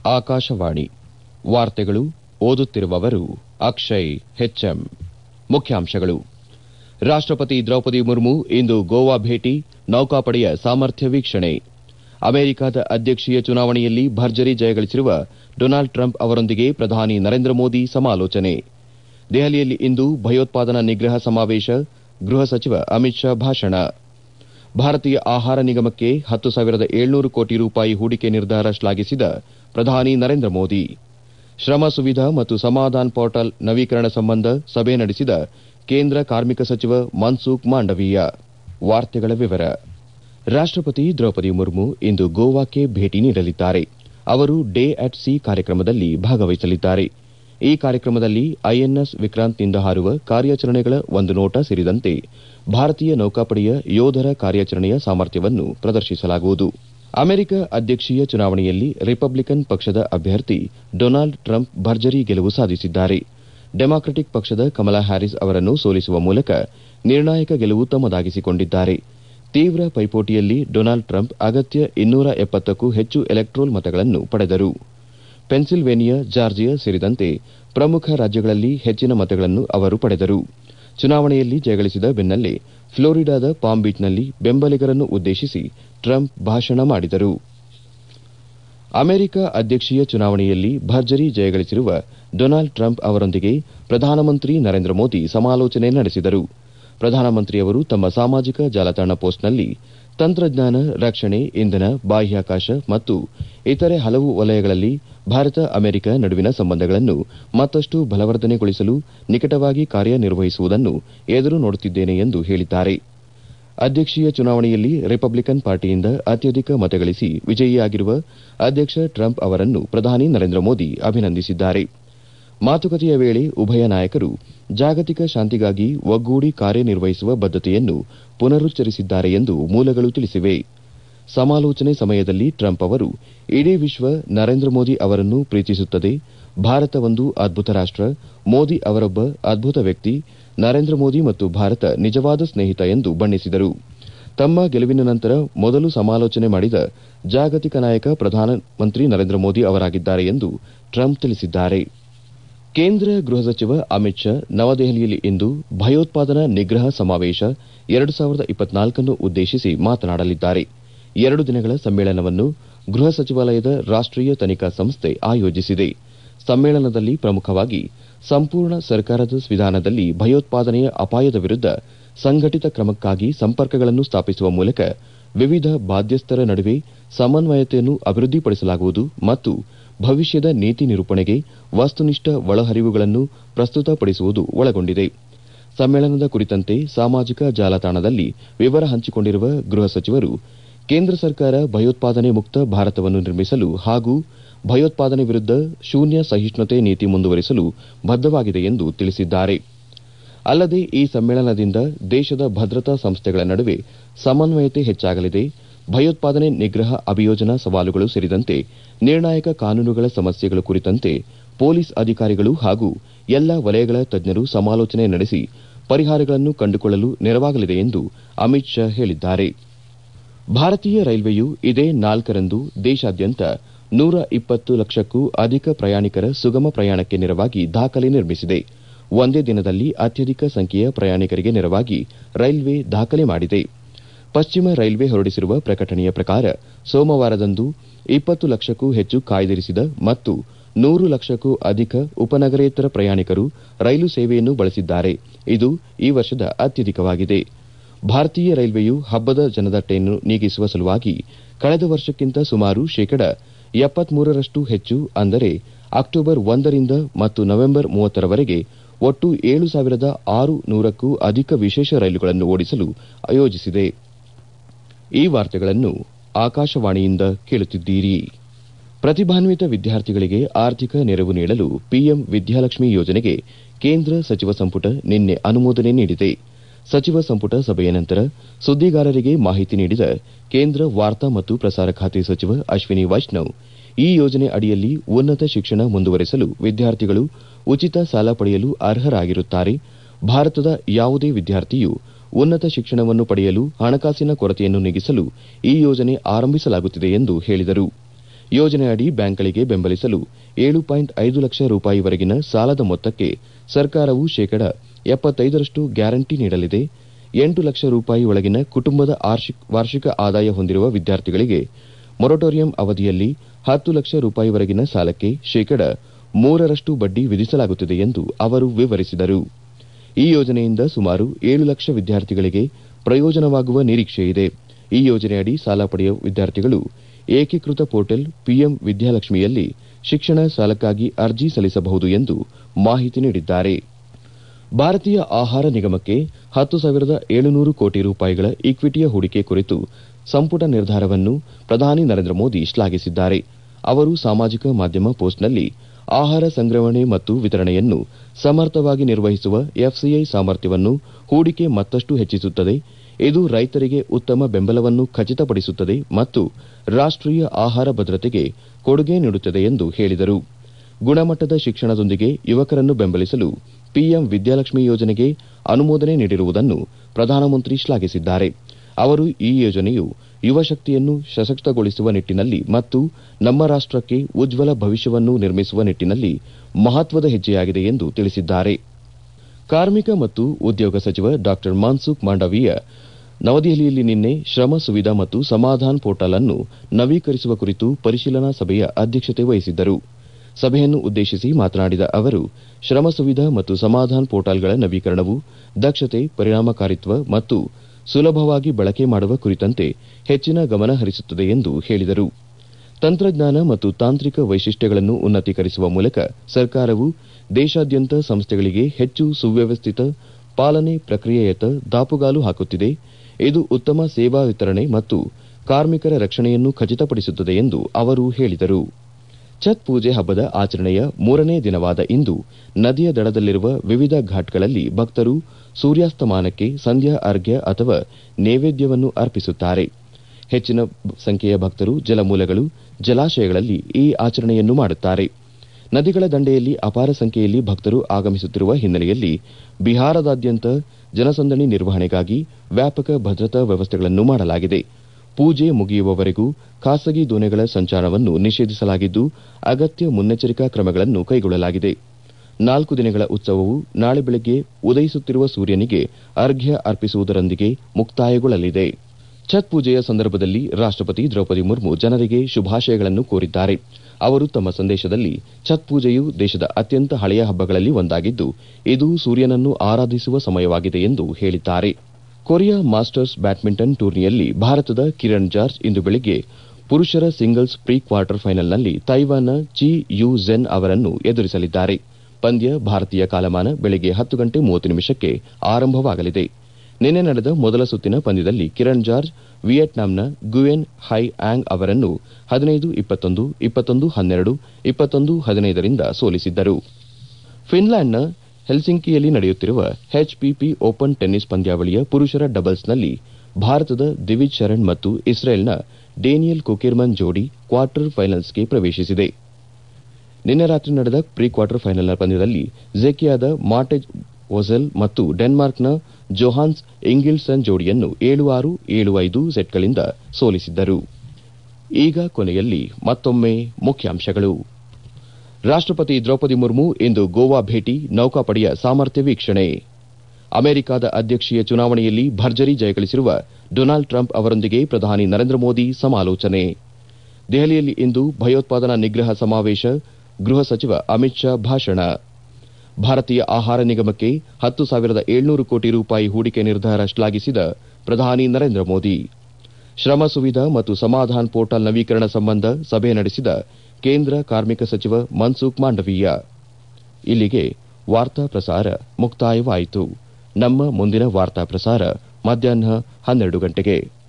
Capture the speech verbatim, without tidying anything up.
ಆಕಾಶವಾಣಿ ವಾರ್ತೆಗಳು ಓದುತ್ತಿರುವವರು ಅಕ್ಷಯ್ ಹೆಚ್ಎಂ ಮುಖ್ಯಾಂಶಗಳು ರಾಷ್ಟಪತಿ ದ್ರೌಪದಿ ಮುರ್ಮು ಇಂದು ಗೋವಾ ಭೇಟಿ ನೌಕಾಪಡೆಯ ಸಾಮರ್ಥ್ಯ ವೀಕ್ಷಣೆ ಅಮೆರಿಕದ ಅಧ್ಯಕ್ಷೀಯ ಚುನಾವಣೆಯಲ್ಲಿ ಭರ್ಜರಿ ಜಯಗಳಿಸಿರುವ ಡೊನಾಲ್ಡ್ ಟ್ರಂಪ್ ಅವರೊಂದಿಗೆ ಪ್ರಧಾನಿ ನರೇಂದ್ರ ಮೋದಿ ಸಮಾಲೋಚನೆ ದೆಹಲಿಯಲ್ಲಿ ಇಂದು ಭಯೋತ್ಪಾದನಾ ನಿಗ್ರಹ ಸಮಾವೇಶ ಗೃಹ ಸಚಿವ ಅಮಿತ್ ಶಾ ಭಾಷಣ ಭಾರತೀಯ ಆಹಾರ ನಿಗಮಕ್ಕೆ ಹತ್ತು ಸಾವಿರದ ಏಳ್ನೂರು ಕೋಟಿ ರೂಪಾಯಿ ಹೂಡಿಕೆ ನಿರ್ಧಾರ ಶ್ಲಾಘಿಸಿದ ಪ್ರಧಾನಿ ನರೇಂದ್ರ ಮೋದಿ ಶ್ರಮ ಸುವಿಧಾ ಮತ್ತು ಸಮಾಧಾನ್ ಪೋರ್ಟಲ್ ನವೀಕರಣ ಸಂಬಂಧ ಸಭೆ ನಡೆಸಿದ ಕೇಂದ್ರ ಕಾರ್ಮಿಕ ಸಚಿವ ಮನ್ಸುಖ್ ಮಾಂಡವೀಯ ವಾರ್ತೆಗಳ ವಿವರ ರಾಷ್ಟಪತಿ ದ್ರೌಪದಿ ಮುರ್ಮು ಇಂದು ಗೋವಾಕ್ಕೆ ಭೇಟಿ ನೀಡಲಿದ್ದಾರೆ ಅವರು ಡೇ ಅಟ್ ಸೀ ಕಾರ್ಯಕ್ರಮದಲ್ಲಿ ಭಾಗವಹಿಸಲಿದ್ದಾರೆ ಈ ಕಾರ್ಯಕ್ರಮದಲ್ಲಿ ಐಎನ್ಎಸ್ ವಿಕ್ರಾಂತ್ನಿಂದ ಹಾರುವ ಕಾರ್ಯಾಚರಣೆಗಳ ಒಂದು ನೋಟ ಸೇರಿದಂತೆ ಭಾರತೀಯ ನೌಕಾಪಡೆಯ ಯೋಧರ ಕಾರ್ಯಾಚರಣೆಯ ಸಾಮರ್ಥ್ಯವನ್ನು ಪ್ರದರ್ಶಿಸಲಾಗುವುದು ಅಮೆರಿಕ ಅಧ್ಯಕ್ಷೀಯ ಚುನಾವಣೆಯಲ್ಲಿ ರಿಪಬ್ಲಿಕನ್ ಪಕ್ಷದ ಅಭ್ಯರ್ಥಿ ಡೊನಾಲ್ಡ್ ಟ್ರಂಪ್ ಭರ್ಜರಿ ಗೆಲುವು ಸಾಧಿಸಿದ್ದಾರೆ ಡೆಮಾಕ್ರಟಿಕ್ ಪಕ್ಷದ ಕಮಲಾ ಹ್ಯಾರಿಸ್ ಅವರನ್ನು ಸೋಲಿಸುವ ಮೂಲಕ ನಿರ್ಣಾಯಕ ಗೆಲುವು ತಮ್ಮದಾಗಿಸಿಕೊಂಡಿದ್ದಾರೆ ತೀವ್ರ ಪೈಪೋಟಿಯಲ್ಲಿ ಡೊನಾಲ್ಡ್ ಟ್ರಂಪ್ ಅಗತ್ಯ ಇನ್ನೂರ ಎಪ್ಪತ್ತಕ್ಕೂ ಹೆಚ್ಚು ಎಲೆಕ್ಟೋರಲ್ ಮತಗಳನ್ನು ಪಡೆದರು ಪೆನ್ಸಿಲ್ವೇನಿಯಾ ಜಾರ್ಜಿಯಾ ಸೇರಿದಂತೆ ಪ್ರಮುಖ ರಾಜ್ಯಗಳಲ್ಲಿ ಹೆಚ್ಚಿನ ಮತಗಳನ್ನು ಅವರು ಪಡೆದರು ಚುನಾವಣೆಯಲ್ಲಿ ಜಯಗಳಿಸಿದ ಬೆನ್ನಲ್ಲೇ ಫ್ಲೋರಿಡಾದ ಪಾಮ್ ಬೀಚ್ನಲ್ಲಿ ಬೆಂಬಲಿಗರನ್ನು ಉದ್ದೇಶಿಸಿ ಟ್ರಂಪ್ ಭಾಷಣ ಮಾಡಿದರು ಅಮೆರಿಕ ಅಧ್ಯಕ್ಷೀಯ ಚುನಾವಣೆಯಲ್ಲಿ ಭರ್ಜರಿ ಜಯಗಳಿಸಿರುವ ಡೊನಾಲ್ಡ್ ಟ್ರಂಪ್ ಅವರೊಂದಿಗೆ ಪ್ರಧಾನಮಂತ್ರಿ ನರೇಂದ್ರ ಮೋದಿ ಸಮಾಲೋಚನೆ ನಡೆಸಿದರು ಪ್ರಧಾನಮಂತ್ರಿಯವರು ತಮ್ಮ ಸಾಮಾಜಿಕ ಜಾಲತಾಣ ಪೋಸ್ಟ್ನಲ್ಲಿ ತಂತ್ರಜ್ಞಾನ ರಕ್ಷಣೆ ಇಂಧನ ಬಾಹ್ಯಾಕಾಶ ಮತ್ತು ಇತರೆ ಹಲವು ವಲಯಗಳಲ್ಲಿ ಭಾರತ ಅಮೆರಿಕ ನಡುವಿನ ಸಂಬಂಧಗಳನ್ನು ಮತ್ತಷ್ಟು ಬಲವರ್ಧನೆಗೊಳಿಸಲು ನಿಕಟವಾಗಿ ಕಾರ್ಯನಿರ್ವಹಿಸುವುದನ್ನು ಎದುರು ನೋಡುತ್ತಿದ್ದೇನೆ ಎಂದು ಹೇಳಿದ್ದಾರೆ ಅಧ್ಯಕ್ಷೀಯ ಚುನಾವಣೆಯಲ್ಲಿ ರಿಪಬ್ಲಿಕನ್ ಪಾರ್ಟಿಯಿಂದ ಅತ್ಯಧಿಕ ಮತಗಳಿಸಿ ವಿಜಯಿಯಾಗಿರುವ ಅಧ್ಯಕ್ಷ ಟ್ರಂಪ್ ಅವರನ್ನು ಪ್ರಧಾನಿ ನರೇಂದ್ರ ಮೋದಿ ಅಭಿನಂದಿಸಿದ್ದಾರೆ ಮಾತುಕತೆಯ ವೇಳೆ ಉಭಯ ನಾಯಕರು ಜಾಗತಿಕ ಶಾಂತಿಗಾಗಿ ಒಗ್ಗೂಡಿ ಕಾರ್ಯನಿರ್ವಹಿಸುವ ಬದ್ದತೆಯನ್ನು ಪುನರುಚ್ಚರಿಸಿದ್ದಾರೆ ಎಂದು ಮೂಲಗಳು ತಿಳಿಸಿವೆ ಸಮಾಲೋಚನೆ ಸಮಯದಲ್ಲಿ ಟ್ರಂಪ್ ಅವರು ಇಡೀ ವಿಶ್ವ ನರೇಂದ್ರ ಮೋದಿ ಅವರನ್ನು ಪ್ರೀತಿಸುತ್ತದೆ ಭಾರತ ಒಂದು ಅದ್ಭುತ ರಾಷ್ಟ ಮೋದಿ ಅವರೊಬ್ಬ ಅದ್ಭುತ ವ್ಯಕ್ತಿ ನರೇಂದ್ರ ಮೋದಿ ಮತ್ತು ಭಾರತ ನಿಜವಾದ ಸ್ನೇಹಿತ ಎಂದು ಬಣ್ಣಿಸಿದರು ತಮ್ಮ ಗೆಲುವಿನ ನಂತರ ಮೊದಲು ಸಮಾಲೋಚನೆ ಮಾಡಿದ ಜಾಗತಿಕ ನಾಯಕ ಪ್ರಧಾನಮಂತ್ರಿ ನರೇಂದ್ರ ಮೋದಿ ಅವರಾಗಿದ್ದಾರೆ ಎಂದು ಟ್ರಂಪ್ ತಿಳಿಸಿದ್ದಾರೆ ಕೇಂದ್ರ ಗೃಹ ಸಚಿವ ಅಮಿತ್ ಶಾ ನವದೆಹಲಿಯಲ್ಲಿ ಇಂದು ಭಯೋತ್ಪಾದನಾ ನಿಗ್ರಹ ಸಮಾವೇಶ ಎರಡು ಸಾವಿರದ ಇಪ್ಪತ್ನಾಲ್ಕನ್ನು ಉದ್ದೇಶಿಸಿ ಮಾತನಾಡಲಿದ್ದಾರೆ ಎರಡು ದಿನಗಳ ಸಮ್ಮೇಳನವನ್ನು ಗೃಹ ಸಚಿವಾಲಯದ ರಾಷ್ಟೀಯ ತನಿಖಾ ಸಂಸ್ಥೆ ಆಯೋಜಿಸಿದೆ ಸಮ್ಮೇಳನದಲ್ಲಿ ಪ್ರಮುಖವಾಗಿ ಸಂಪೂರ್ಣ ಸರ್ಕಾರದ ವಿಧಾನದಲ್ಲಿ ಭಯೋತ್ಪಾದನೆಯ ಅಪಾಯದ ವಿರುದ್ದ ಸಂಘಟಿತ ಕ್ರಮಕ್ಕಾಗಿ ಸಂಪರ್ಕಗಳನ್ನು ಸ್ಥಾಪಿಸುವ ಮೂಲಕ ವಿವಿಧ ಬಾಧ್ಯಸ್ಥರ ನಡುವೆ ಸಮನ್ವಯತೆಯನ್ನು ಅಭಿವೃದ್ಧಿಪಡಿಸಲಾಗುವುದು ಮತ್ತು ಭವಿಷ್ಯದ ನೀತಿ ನಿರೂಪಣೆಗೆ ವಸ್ತುನಿಷ್ಠ ಒಳಹರಿವುಗಳನ್ನು ಪ್ರಸ್ತುತಪಡಿಸುವುದು ಒಳಗೊಂಡಿದೆ ಸಮ್ಮೇಳನದ ಕುರಿತಂತೆ ಸಾಮಾಜಿಕ ಜಾಲತಾಣದಲ್ಲಿ ವಿವರ ಹಂಚಿಕೊಂಡಿರುವ ಗೃಹ ಸಚಿವರು ಕೇಂದ್ರ ಸರ್ಕಾರ ಭಯೋತ್ಪಾದನೆ ಮುಕ್ತ ಭಾರತವನ್ನು ನಿರ್ಮಿಸಲು ಹಾಗೂ ಭಯೋತ್ಪಾದನೆ ವಿರುದ್ದ ಶೂನ್ಯ ಸಹಿಷ್ಣುತೆ ನೀತಿ ಮುಂದುವರಿಸಲು ಬದ್ದವಾಗಿದೆ ಎಂದು ತಿಳಿಸಿದ್ದಾರೆ ಅಲ್ಲದೆ ಈ ಸಮ್ಮೇಳನದಿಂದ ದೇಶದ ಭದ್ರತಾ ಸಂಸ್ಥೆಗಳ ನಡುವೆ ಸಮನ್ವಯತೆ ಹೆಚ್ಚಾಗಲಿದೆ ಭಯೋತ್ಪಾದನೆ ನಿಗ್ರಹ ಅಭಿಯೋಜನಾ ಸವಾಲುಗಳು ಸೇರಿದಂತೆ ನಿರ್ಣಾಯಕ ಕಾನೂನುಗಳ ಸಮಸ್ಯೆಗಳ ಕುರಿತಂತೆ ಪೊಲೀಸ್ ಅಧಿಕಾರಿಗಳು ಹಾಗೂ ಎಲ್ಲಾ ವಲಯಗಳ ತಜ್ಞರು ಸಮಾಲೋಚನೆ ನಡೆಸಿ ಪರಿಹಾರಗಳನ್ನು ಕಂಡುಕೊಳ್ಳಲು ನೆರವಾಗಲಿದೆ ಎಂದು ಅಮಿತ್ ಶಾ ಹೇಳಿದ್ದಾರೆ ಭಾರತೀಯ ರೈಲ್ವೆಯು ಇದೇ ನಾಲ್ಕರಂದು ದೇಶಾದ್ಯಂತ ನೂರ ಇಪ್ಪತ್ತು ಲಕ್ಷಕ್ಕೂ ಅಧಿಕ ಪ್ರಯಾಣಿಕರ ಸುಗಮ ಪ್ರಯಾಣಕ್ಕೆ ನೆರವಾಗಿ ದಾಖಲೆ ನಿರ್ಮಿಸಿದೆ ಒಂದೇ ದಿನದಲ್ಲಿ ಅತ್ಯಧಿಕ ಸಂಖ್ಯೆಯ ಪ್ರಯಾಣಿಕರಿಗೆ ನೆರವಾಗಿ ರೈಲ್ವೆ ದಾಖಲೆ ಮಾಡಿದೆ ಪಶ್ಚಿಮ ರೈಲ್ವೆ ಹೊರಡಿಸಿರುವ ಪ್ರಕಟಣೆಯ ಪ್ರಕಾರ ಸೋಮವಾರದಂದು ಇಪ್ಪತ್ತು ಲಕ್ಷಕ್ಕೂ ಹೆಚ್ಚು ಕಾಯ್ದಿರಿಸಿದ ಮತ್ತು ನೂರು ಲಕ್ಷಕ್ಕೂ ಅಧಿಕ ಉಪನಗರೇತರ ಪ್ರಯಾಣಿಕರು ರೈಲು ಸೇವೆಯನ್ನು ಬಳಸಿದ್ದಾರೆ ಇದು ಈ ವರ್ಷದ ಅತ್ಯಧಿಕವಾಗಿದೆ ಭಾರತೀಯ ರೈಲ್ವೆಯು ಹಬ್ಬದ ಜನದಟ್ಟೆಯನ್ನು ನೀಗಿಸುವ ಸಲುವಾಗಿ ಕಳೆದ ವರ್ಷಕ್ಕಿಂತ ಸುಮಾರು ಶೇಕಡ ಎಪ್ಪತ್ಮೂರರಷ್ಟು ಹೆಚ್ಚು ಅಂದರೆ ಅಕ್ಟೋಬರ್ ಒಂದರಿಂದ ಮತ್ತು ನವೆಂಬರ್ ಮೂವತ್ತರವರೆಗೆ ಒಟ್ಟು ಏಳು ಸಾವಿರದ ಆರು ನೂರಕ್ಕೂ ಅಧಿಕ ವಿಶೇಷ ರೈಲುಗಳನ್ನು ಓಡಿಸಲು ಆಯೋಜಿಸಿದೆ ಈ ವಾರ್ತೆಗಳನ್ನು ಆಕಾಶವಾಣಿಯಿಂದ ಕೇಳುತ್ತಿದ್ದೀರಿ ಪ್ರತಿಭಾನ್ವಿತ ವಿದ್ಯಾರ್ಥಿಗಳಿಗೆ ಆರ್ಥಿಕ ನೆರವು ನೀಡಲು ಪಿಎಂ ವಿದ್ಯಾಲಕ್ಷ್ಮಿ ಯೋಜನೆಗೆ ಕೇಂದ್ರ ಸಚಿವ ಸಂಪುಟ ನಿನ್ನೆ ಅನುಮೋದನೆ ನೀಡಿದೆ ಸಚಿವ ಸಂಪುಟ ಸಭೆಯ ನಂತರ ಸುದ್ದಿಗಾರರಿಗೆ ಮಾಹಿತಿ ನೀಡಿದ ಕೇಂದ್ರ ವಾರ್ತಾ ಮತ್ತು ಪ್ರಸಾರ ಖಾತೆ ಸಚಿವ ಅಶ್ವಿನಿ ವೈಷ್ಣವ್ ಈ ಯೋಜನೆ ಅಡಿಯಲ್ಲಿ ಉನ್ನತ ಶಿಕ್ಷಣ ಮುಂದುವರೆಸಲು ವಿದ್ಯಾರ್ಥಿಗಳು ಉಚಿತ ಸಾಲ ಪಡೆಯಲು ಅರ್ಹರಾಗಿರುತ್ತಾರೆ ಭಾರತದ ಯಾವುದೇ ವಿದ್ಯಾರ್ಥಿಯು ಉನ್ನತ ಶಿಕ್ಷಣವನ್ನು ಪಡೆಯಲು ಹಣಕಾಸಿನ ಕೊರತೆಯನ್ನು ನೀಗಿಸಲು ಈ ಯೋಜನೆ ಆರಂಭಿಸಲಾಗುತ್ತಿದೆ ಎಂದು ಹೇಳಿದರು ಯೋಜನೆಯಡಿ ಬ್ಯಾಂಕ್ಗಳಿಗೆ ಬೆಂಬಲಿಸಲು ಏಳು ಪಾಯಿಂಟ್ ಐದು ಲಕ್ಷ ರೂಪಾಯಿವರೆಗಿನ ಸಾಲದ ಮೊತ್ತಕ್ಕೆ ಸರ್ಕಾರವು ಶೇಕಡ ಎಪ್ಪತ್ತೈದರಷ್ಟು ಗ್ಯಾರಂಟಿ ನೀಡಲಿದೆ. ಎಂಟು ಲಕ್ಷ ರೂಪಾಯಿ ಒಳಗಿನ ಕುಟುಂಬದ ವಾರ್ಷಿಕ ಆದಾಯ ಹೊಂದಿರುವ ವಿದ್ಯಾರ್ಥಿಗಳಿಗೆ ಮೊರಟೋರಿಯಂ ಅವಧಿಯಲ್ಲಿ ಹತ್ತು ಲಕ್ಷ ರೂಪಾಯಿವರೆಗಿನ ಸಾಲಕ್ಕೆ ಶೇಕಡ ಮೂರರಷ್ಟು ಬಡ್ಡಿ ವಿಧಿಸಲಾಗುತ್ತಿದೆ ಎಂದು ಅವರು ವಿವರಿಸಿದರು. ಈ ಯೋಜನೆಯಿಂದ ಸುಮಾರು ಏಳು ಲಕ್ಷ ವಿದ್ಯಾರ್ಥಿಗಳಿಗೆ ಪ್ರಯೋಜನವಾಗುವ ನಿರೀಕ್ಷೆಯಿದೆ. ಈ ಯೋಜನೆಯಡಿ ಸಾಲ ಪಡೆಯುವ ವಿದ್ಯಾರ್ಥಿಗಳು ಏಕೀಕೃತ ಪೋರ್ಟಲ್ ಪಿಎಂ ವಿದ್ಯಾಲಕ್ಷ್ಮಿಯಲ್ಲಿ ಶಿಕ್ಷಣ ಸಾಲಕ್ಕಾಗಿ ಅರ್ಜಿ ಸಲ್ಲಿಸಬಹುದು ಎಂದು ಮಾಹಿತಿ ನೀಡಿದ್ದಾರೆ. ಭಾರತೀಯ ಆಹಾರ ನಿಗಮಕ್ಕೆ ಹತ್ತು ಸಾವಿರದ ಏಳುನೂರು ಕೋಟಿ ರೂಪಾಯಿಗಳ ಈಕ್ವಿಟಿಯ ಹೂಡಿಕೆ ಕುರಿತು ಸಂಪುಟ ನಿರ್ಧಾರವನ್ನು ಪ್ರಧಾನಿ ನರೇಂದ್ರ ಮೋದಿ ಶ್ಲಾಘಿಸಿದ್ದಾರೆ. ಅವರು ಸಾಮಾಜಿಕ ಮಾಧ್ಯಮ ಪೋಸ್ಟ್ನಲ್ಲಿ ಆಹಾರ ಸಂಗ್ರಹಣೆ ಮತ್ತು ವಿತರಣೆಯನ್ನು ಸಮರ್ಥವಾಗಿ ನಿರ್ವಹಿಸುವ ಎಫ್ಸಿಐ ಸಾಮರ್ಥ್ಯವನ್ನು ಹೂಡಿಕೆ ಮತ್ತಷ್ಟು ಹೆಚ್ಚಿಸುತ್ತದೆ, ಇದು ರೈತರಿಗೆ ಉತ್ತಮ ಬೆಂಬಲವನ್ನು ಖಚಿತಪಡಿಸುತ್ತದೆ ಮತ್ತು ರಾಷ್ಟೀಯ ಆಹಾರ ಭದ್ರತೆಗೆ ಕೊಡುಗೆ ನೀಡುತ್ತದೆ ಎಂದು ಹೇಳಿದರು. ಗುಣಮಟ್ಟದ ಶಿಕ್ಷಣದೊಂದಿಗೆ ಯುವಕರನ್ನು ಬೆಂಬಲಿಸಲು ಪಿಎಂ ವಿದ್ಯಾಲಕ್ಷ್ಮಿ ಯೋಜನೆಗೆ ಅನುಮೋದನೆ ನೀಡಿರುವುದನ್ನು ಪ್ರಧಾನಮಂತ್ರಿ ಶ್ಲಾಘಿಸಿದ್ದಾರೆ. ಅವರು ಈ ಯೋಜನೆಯು ಯುವ ಶಕ್ತಿಯನ್ನು ಸಶಕ್ತಗೊಳಿಸುವ ನಿಟ್ಟಿನಲ್ಲಿ ಮತ್ತು ನಮ್ಮ ರಾಷ್ಟಕ್ಕೆ ಉಜ್ವಲ ಭವಿಷ್ಯವನ್ನು ನಿರ್ಮಿಸುವ ನಿಟ್ಟಿನಲ್ಲಿ ಮಹತ್ವದ ಹೆಜ್ಜೆಯಾಗಿದೆ ಎಂದು ತಿಳಿಸಿದ್ದಾರೆ. ಕಾರ್ಮಿಕ ಮತ್ತು ಉದ್ಯೋಗ ಸಚಿವ ಡಾ ಮನ್ಸುಖ್ ಮಾಂಡವೀಯ ನವದೆಹಲಿಯಲ್ಲಿ ನಿನ್ನೆ ಶ್ರಮ ಸುವಿಧಾ ಮತ್ತು ಸಮಾಧಾನ್ ಪೋರ್ಟಲ್ ಅನ್ನು ನವೀಕರಿಸುವ ಕುರಿತು ಪರಿಶೀಲನಾ ಸಭೆಯ ಅಧ್ಯಕ್ಷತೆ ವಹಿಸಿದ್ದರು. ಸಭೆಯನ್ನು ಉದ್ದೇಶಿಸಿ ಮಾತನಾಡಿದ ಅವರು, ಶ್ರಮ ಸುವಿಧಾ ಮತ್ತು ಸಮಾಧಾನ್ ಪೋರ್ಟಲ್ಗಳ ನವೀಕರಣವು ದಕ್ಷತೆ, ಪರಿಣಾಮಕಾರಿತ್ವ ಮತ್ತು ಸುಲಭವಾಗಿ ಬಳಕೆ ಮಾಡುವ ಕುರಿತಂತೆ ಹೆಚ್ಚಿನ ಗಮನ ಹರಿಸುತ್ತದೆ ಎಂದು ಹೇಳಿದರು. ತಂತ್ರಜ್ಞಾನ ಮತ್ತು ತಾಂತ್ರಿಕ ವೈಶಿಷ್ಟ್ಯಗಳನ್ನು ಉನ್ನತೀಕರಿಸುವ ಮೂಲಕ ಸರ್ಕಾರವು ದೇಶಾದ್ಯಂತ ಸಂಸ್ಥೆಗಳಿಗೆ ಹೆಚ್ಚು ಸುವ್ಯವಸ್ಥಿತ ಪಾಲನೆ ಪ್ರಕ್ರಿಯೆಯತ್ತ ದಾಪುಗಾಲು ಹಾಕುತ್ತಿದೆ. ಇದು ಉತ್ತಮ ಸೇವಾ ವಿತರಣೆ ಮತ್ತು ಕಾರ್ಮಿಕರ ರಕ್ಷಣೆಯನ್ನು ಖಚಿತಪಡಿಸುತ್ತದೆ ಎಂದು ಅವರು ಹೇಳಿದರು. ಛತ್ ಪೂಜೆ ಹಬ್ಬದ ಆಚರಣೆಯ ಮೂರನೇ ದಿನವಾದ ಇಂದು ನದಿಯ ದಡದಲ್ಲಿರುವ ವಿವಿಧ ಘಾಟ್ಗಳಲ್ಲಿ ಭಕ್ತರು ಸೂರ್ಯಾಸ್ತಮಾನಕ್ಕೆ ಸಂಧ್ಯಾ ಅರ್ಘ್ಯ ಅಥವಾ ನೈವೇದ್ಯವನ್ನು ಅರ್ಪಿಸುತ್ತಾರೆ. ಹೆಚ್ಚಿನ ಸಂಖ್ಯೆಯ ಭಕ್ತರು ಜಲಮೂಲಗಳು, ಜಲಾಶಯಗಳಲ್ಲಿ ಈ ಆಚರಣೆಯನ್ನು ಮಾಡುತ್ತಾರೆ. ನದಿಗಳ ದಂಡೆಯಲ್ಲಿ ಅಪಾರ ಸಂಖ್ಯೆಯಲ್ಲಿ ಭಕ್ತರು ಆಗಮಿಸುತ್ತಿರುವ ಹಿನ್ನೆಲೆಯಲ್ಲಿ ಬಿಹಾರದಾದ್ಯಂತ ಜನಸಂದಣಿ ನಿರ್ವಹಣೆಗಾಗಿ ವ್ಯಾಪಕ ಭದ್ರತಾ ವ್ಯವಸ್ಥೆಗಳನ್ನು ಮಾಡಲಾಗಿದೆ. ಪೂಜೆ ಮುಗಿಯುವವರೆಗೂ ಖಾಸಗಿ ದೋಣಿಗಳ ಸಂಚಾರವನ್ನು ನಿಷೇಧಿಸಲಾಗಿದ್ದು, ಅಗತ್ಯ ಮುನ್ನೆಚ್ಚರಿಕಾ ಕ್ರಮಗಳನ್ನು ಕೈಗೊಳ್ಳಲಾಗಿದೆ. ನಾಲ್ಕು ದಿನಗಳ ಉತ್ಸವವು ನಾಳೆ ಬೆಳಗ್ಗೆ ಉದಯಿಸುತ್ತಿರುವ ಸೂರ್ಯನಿಗೆ ಅರ್ಘ್ಯ ಅರ್ಪಿಸುವುದರೊಂದಿಗೆ ಮುಕ್ತಾಯಗೊಳ್ಳಲಿದೆ. ಛತ್ ಪೂಜೆಯ ಸಂದರ್ಭದಲ್ಲಿ ರಾಷ್ಟಪತಿ ದ್ರೌಪದಿ ಮುರ್ಮು ಜನರಿಗೆ ಶುಭಾಶಯಗಳನ್ನು ಕೋರಿದ್ದಾರೆ. ಅವರು ತಮ್ಮ ಸಂದೇಶದಲ್ಲಿ ಛತ್ ಪೂಜೆಯು ದೇಶದ ಅತ್ಯಂತ ಹಳೆಯ ಹಬ್ಬಗಳಲ್ಲಿ ಒಂದಾಗಿದ್ದು, ಇದು ಸೂರ್ಯನನ್ನು ಆರಾಧಿಸುವ ಸಮಯವಾಗಿದೆ ಎಂದು ಹೇಳಿದ್ದಾರೆ. ಕೊರಿಯಾ ಮಾಸ್ಟರ್ಸ್ ಬ್ಯಾಡ್ಮಿಂಟನ್ ಟೂರ್ನಿಯಲ್ಲಿ ಭಾರತದ ಕಿರಣ್ ಜಾರ್ಜ್ ಇಂದು ಬೆಳಗ್ಗೆ ಪುರುಷರ ಸಿಂಗಲ್ಸ್ ಪ್ರೀ ಕ್ವಾರ್ಟರ್ ಫೈನಲ್ನಲ್ಲಿ ತೈವಾನ್ನ ಚಿ ಯು ಝೆನ್ ಅವರನ್ನು ಎದುರಿಸಲಿದ್ದಾರೆ. ಪಂದ್ಯ ಭಾರತೀಯ ಕಾಲಮಾನ ಬೆಳಗ್ಗೆ ಹತ್ತು ಗಂಟೆ ಮೂವತ್ತು ನಿಮಿಷಕ್ಕೆ ಆರಂಭವಾಗಲಿದೆ. ನಿನ್ನೆ ನಡೆದ ಮೊದಲ ಸುತ್ತಿನ ಪಂದ್ಯದಲ್ಲಿ ಕಿರಣ್ ಜಾರ್ಜ್ ವಿಯೆಟ್ನಾಂನ ಗುಯೆನ್ ಹೈ ಆಂಗ್ ಅವರನ್ನು ಹದಿನೈದು ಇಪ್ಪತ್ತೊಂದು, ಇಪ್ಪತ್ತೊಂದು ಹನ್ನೆರಡು, ಇಪ್ಪತ್ತೊಂದು ಹದಿನೈದರಿಂದ ಸೋಲಿಸಿದ್ದರು. ಫಿನ್ಲ್ಯಾಂಡ್ನ ಹೆಲ್ಸಿಂಕಿಯಲ್ಲಿ ನಡೆಯುತ್ತಿರುವ ಎಚ್ಪಿಪಿ ಓಪನ್ ಟೆನ್ನಿಸ್ ಪಂದ್ಯಾವಳಿಯ ಪುರುಷರ ಡಬಲ್ಸ್ನಲ್ಲಿ ಭಾರತದ ದಿವಿಜ್ ಶರಣ್ ಮತ್ತು ಇಸ್ರೇಲ್ನ ಡೇನಿಯಲ್ ಕುಕಿರ್ಮನ್ ಜೋಡಿ ಕ್ವಾರ್ಟರ್ ಫೈನಲ್ಸ್ಗೆ ಪ್ರವೇಶಿಸಿದೆ. ನಿನ್ನೆ ರಾತ್ರಿ ನಡೆದ ಪ್ರೀ ಕ್ವಾರ್ಟರ್ ಫೈನಲ್ನ ಪಂದ್ಯದಲ್ಲಿ ಝೆಕಿಯಾದ ಮಾಟೆಜ್ ಓಜೆಲ್ ಮತ್ತು ಡೆನ್ಮಾರ್ಕ್ನ ಜೊಹಾನ್ಸ್ ಇಂಗಿಲ್ಸನ್ ಜೋಡಿಯನ್ನು ಏಳು ಆರು, ಏಳು ಐದು ಸೆಟ್ಗಳಿಂದ ಸೋಲಿಸಿದ್ದರು. ಈಗ ಕೊನೆಯಲ್ಲಿ ಮತ್ತೊಮ್ಮೆ ಮುಖ್ಯಾಂಶಗಳು. ರಾಷ್ಟಪತಿ ದ್ರೌಪದಿ ಮುರ್ಮು ಇಂದು ಗೋವಾ ಭೇಟಿ, ನೌಕಾಪಡೆಯ ಸಾಮರ್ಥ್ಯ ವೀಕ್ಷಣೆ. ಅಮೆರಿಕದ ಅಧ್ಯಕ್ಷೀಯ ಚುನಾವಣೆಯಲ್ಲಿ ಭರ್ಜರಿ ಜಯಗಳಿಸಿರುವ ಡೊನಾಲ್ಡ್ ಟ್ರಂಪ್ ಅವರೊಂದಿಗೆ ಪ್ರಧಾನಿ ನರೇಂದ್ರ ಮೋದಿ ಸಮಾಲೋಚನೆ. ದೆಹಲಿಯಲ್ಲಿ ಇಂದು ಭಯೋತ್ಪಾದನಾ ನಿಗ್ರಹ ಸಮಾವೇಶ, ಗೃಹ ಸಚಿವ ಅಮಿತ್ ಶಾ ಭಾಷಣ. ಭಾರತೀಯ ಆಹಾರ ನಿಗಮಕ್ಕೆ ಹತ್ತು ಸಾವಿರದ ಏಳ್ನೂರು ಕೋಟಿ ರೂಪಾಯಿ ಹೂಡಿಕೆ ನಿರ್ಧಾರ ಶ್ಲಾಘಿಸಿದ ಪ್ರಧಾನಿ ನರೇಂದ್ರ ಮೋದಿ. ಶ್ರಮ ಸುವಿಧಾ ಮತ್ತು ಸಮಾಧಾನ್ ಪೋರ್ಟಲ್ ನವೀಕರಣ ಸಂಬಂಧ ಸಭೆ ನಡೆಸಿದ ಕೇಂದ್ರ ಕಾರ್ಮಿಕ ಸಚಿವ ಮನ್ಸುಖ್ ಮಾಂಡವೀಯ. ಇಲ್ಲಿಗೆ ವಾರ್ತಾ ಪ್ರಸಾರ ಮುಕ್ತಾಯವಾಯಿತು. ನಮ್ಮ ಮುಂದಿನ ವಾರ್ತಾ ಪ್ರಸಾರ ಮಧ್ಯಾಹ್ನ ಹನ್ನೆರಡು ಗಂಟೆಗೆ.